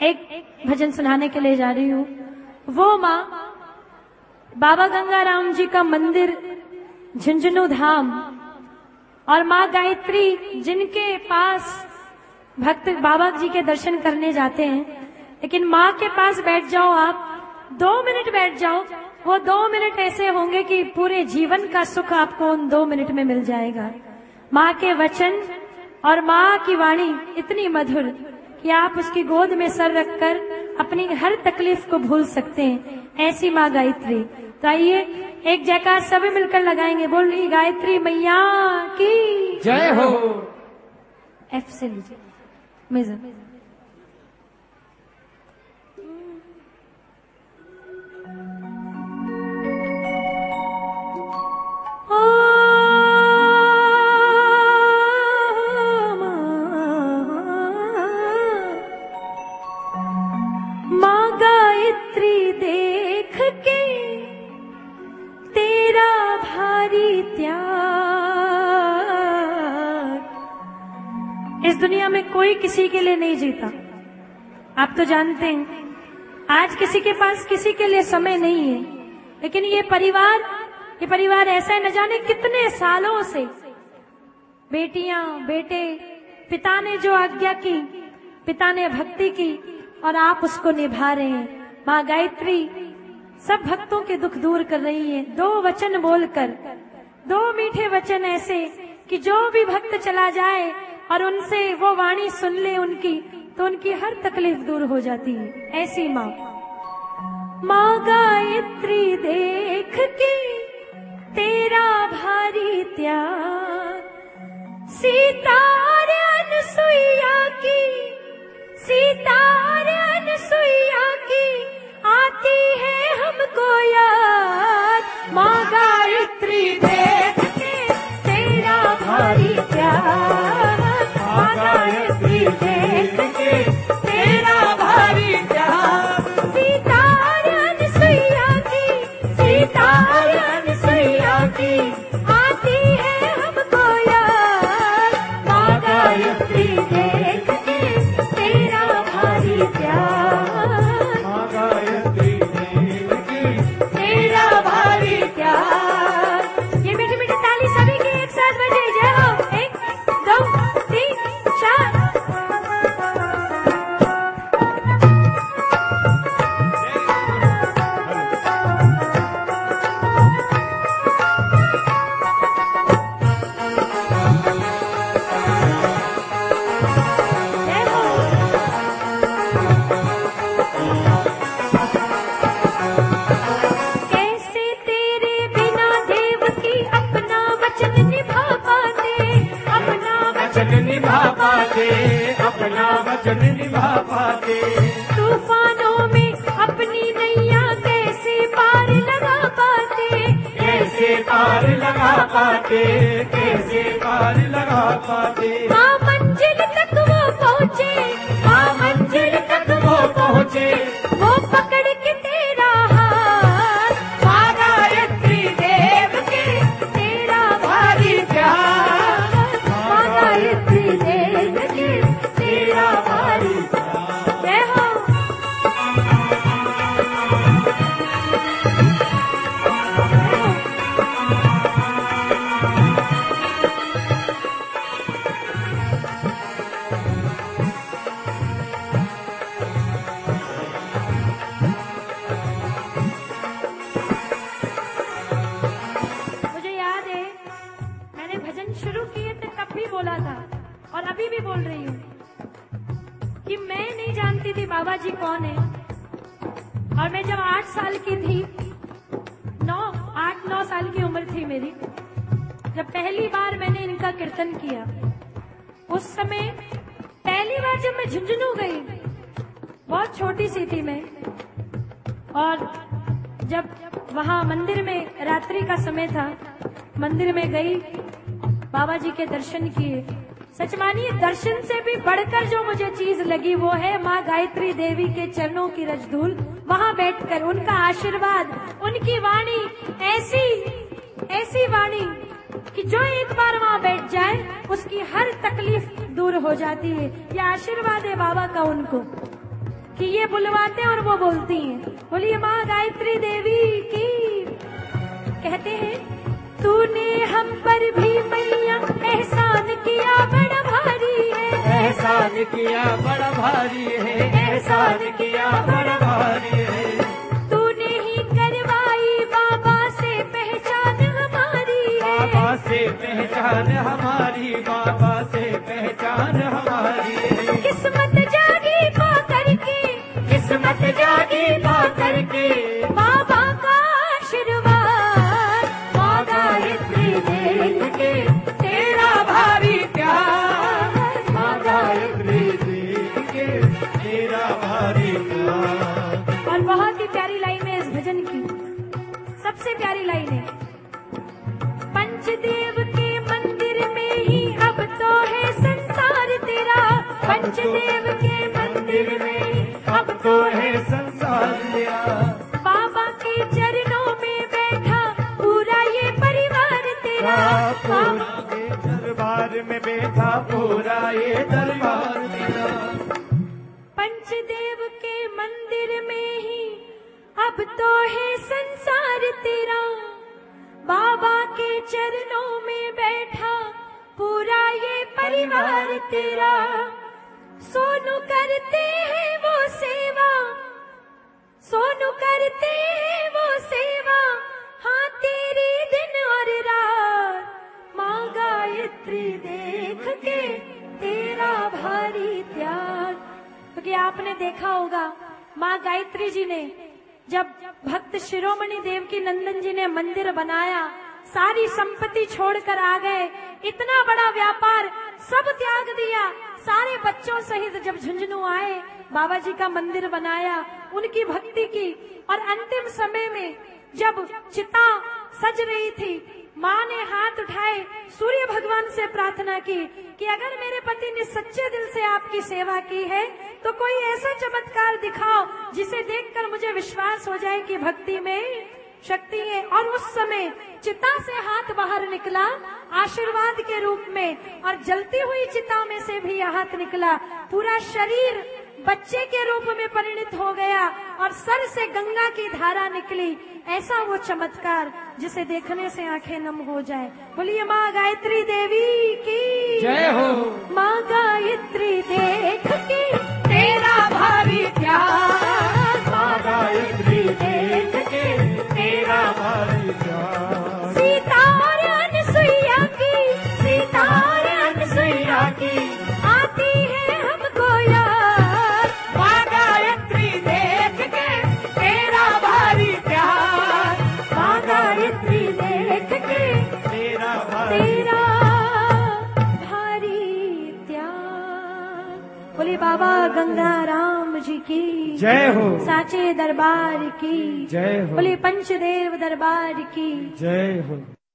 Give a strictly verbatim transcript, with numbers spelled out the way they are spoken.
एक भजन सुनाने के लिए जा रही हूँ। वो माँ बाबा गंगाराम जी का मंदिर झुंझुनू धाम और माँ गायत्री जिनके पास भक्त बाबा जी के दर्शन करने जाते हैं, लेकिन माँ के पास बैठ जाओ, आप दो मिनट बैठ जाओ, वो दो मिनट ऐसे होंगे कि पूरे जीवन का सुख आपको उन दो मिनट में मिल जाएगा। माँ के वचन और माँ की वाणी इतनी मधुर कि आप उसकी गोद में सर रखकर अपनी हर तकलीफ को भूल सकते हैं। ऐसी माँ गायत्री। तो आइए एक जयकार सभी मिलकर लगाएंगे, बोल रही गायत्री मैया की जय हो। एफ से लीजिए मेजर। माँ गायत्री देख के तेरा भारी त्याग, इस दुनिया में कोई किसी के लिए नहीं जीता। आप तो जानते हैं आज किसी के पास किसी के लिए समय नहीं है, लेकिन ये परिवार ये परिवार ऐसा है, न जाने कितने सालों से बेटियां बेटे, पिता ने जो आज्ञा की, पिता ने भक्ति की और आप उसको निभा रहे हैं। माँ गायत्री सब भक्तों के दुख दूर कर रही है, दो वचन बोलकर, दो मीठे वचन ऐसे कि जो भी भक्त चला जाए और उनसे वो वाणी सुन ले उनकी, तो उनकी हर तकलीफ दूर हो जाती है। ऐसी माँ माँ गायत्री देख के तेरा भारी त्याग, सीता रे अनसुईया की, सीता रे अनसुईया की आती है हमको याद। माँ गायत्री देख के तेरा भारी त्याग, माँ गायत्री देख के तेरा भारी त्याग, सीता रे अनसुईया की, सीता रे अनसुईया की आती है हमको याद। माँ गायत्री देख के तेरा भारी त्याग, माँ गायत्री देख के तेरा भारी त्याग। ये मीठी मीठी ताली सभी की एक साथ बजे। जय हो। एक दो तीन चार। जय हो। कैसे तेरे बिना देव की अपना वचन निभा पाते, अपना वचन वचन निभा पाते, अपना वचन निभा पाते, तूफानों में अपनी नैया कैसे पार लगा पाते, कैसे पार लगा पाते, कैसे पार लगा पाते, माँ मंजिल तक वो पहुँचे, माँ मंजिल तक वो पहुँचे, वो पकड़ के तेरा हाथ। माँ गायत्री देव के तेरा भारी त्याग, माँ गायत्री देव के तेरा भारी। जय हो। मुझे याद है मैंने भजन शुरू किए थे तब भी बोला था और अभी भी बोल रही हूँ कि मैं नहीं जानती थी बाबा जी कौन है। और मैं जब आठ साल की थी, नौ आठ नौ साल की उम्र थी मेरी, जब पहली बार मैंने इनका कीर्तन किया, उस समय पहली बार जब मैं झुंझुनू गई, बहुत छोटी सी थी मैं, और जब वहां मंदिर में रात्रि का समय था, मंदिर में गई, बाबा जी के दर्शन किए। सच मानिए दर्शन से भी बढ़कर जो मुझे चीज लगी वो है माँ गायत्री देवी के चरणों की रजधूल। वहां बैठकर उनका आशीर्वाद, उनकी वाणी ऐसी ऐसी वाणी कि जो एक बार वहां बैठ जाए उसकी हर तकलीफ दूर हो जाती है। यह आशीर्वाद है बाबा का उनको। कि ये बुलवाते हैं और वो बोलती हैं। बोलिए माँ गायत्री देवी की। कहते हैं तूने हम पर भी मैया एहसान किया बड़ा भारी है, एहसान किया बड़ा भारी है, एहसान किया बड़ा भारी है। तूने ही करवाई बाबा से पहचान हमारी है, बाबा से पहचान हमारी, बाबा से पहचान हमारी है। किस्मत जागी पा करके, किस्मत जागी पा करके, बाबा का आशीर्वाद, माँ गायत्री देख के तेरा भारी प्यार, माँ गायत्री देख के तेरा भारी प्यार। और बहुत ही प्यारी लाइन है इस भजन की, सबसे प्यारी लाइन है। पंचदेव के मंदिर में ही अब तो है संसार तेरा, पंचदेव के मंदिर में ही अब तो है संसार तेरा, बाबा के चरणों में बैठा पूरा ये परिवार तेरा, पूरा ये दरबार में बैठा पूरा ये दरबार तेरा। पंचदेव के मंदिर में ही अब तो है संसार तेरा, बाबा के चरणों में बैठा पूरा ये परिवार तेरा। सोनू करते हैं वो सेवा, सोनू करते हैं वो सेवा, हाँ तेरी दिन और रात, माँ गायत्री देख के तेरा भारी त्याग। क्योंकि आपने देखा होगा माँ गायत्री जी ने जब भक्त शिरोमणि देवकी नंदन जी ने मंदिर बनाया, सारी संपत्ति छोड़कर आ गए, इतना बड़ा व्यापार सब त्याग दिया, सारे बच्चों सहित जब झुंझुनू आए, बाबा जी का मंदिर बनाया, उनकी भक्ति की। और अंतिम समय में जब चिता सज रही थी, माँ ने हाथ उठाए, सूर्य भगवान से प्रार्थना की कि अगर मेरे पति ने सच्चे दिल से आपकी सेवा की है तो कोई ऐसा चमत्कार दिखाओ जिसे देखकर मुझे विश्वास हो जाए कि भक्ति में शक्ति है। और उस समय चिता से हाथ बाहर निकला आशीर्वाद के रूप में, और जलती हुई चिता में से भी हाथ निकला, पूरा शरीर बच्चे के रूप में परिणित हो गया और सर से गंगा की धारा निकली। ऐसा वो चमत्कार जिसे देखने से आंखें नम हो जाए। बोलिए माँ गायत्री देवी की जय हो। माँ गायत्री देख के तेरा भारी प्यार, माँ गायत्री देख के तेरा भारी प्यार। सीता और अनसुईया की, सीता और अनसुईया की आती है हमको याद, माँ गायत्री देख के तेरा भारी प्यार, माँ गायत्री देख के तेरा भारी तेरा भारी त्याग। बोले बाबा गंगा राम जी की जय हो। साचे दरबार की जय हो। बोले पंचदेव दरबार की जय हो।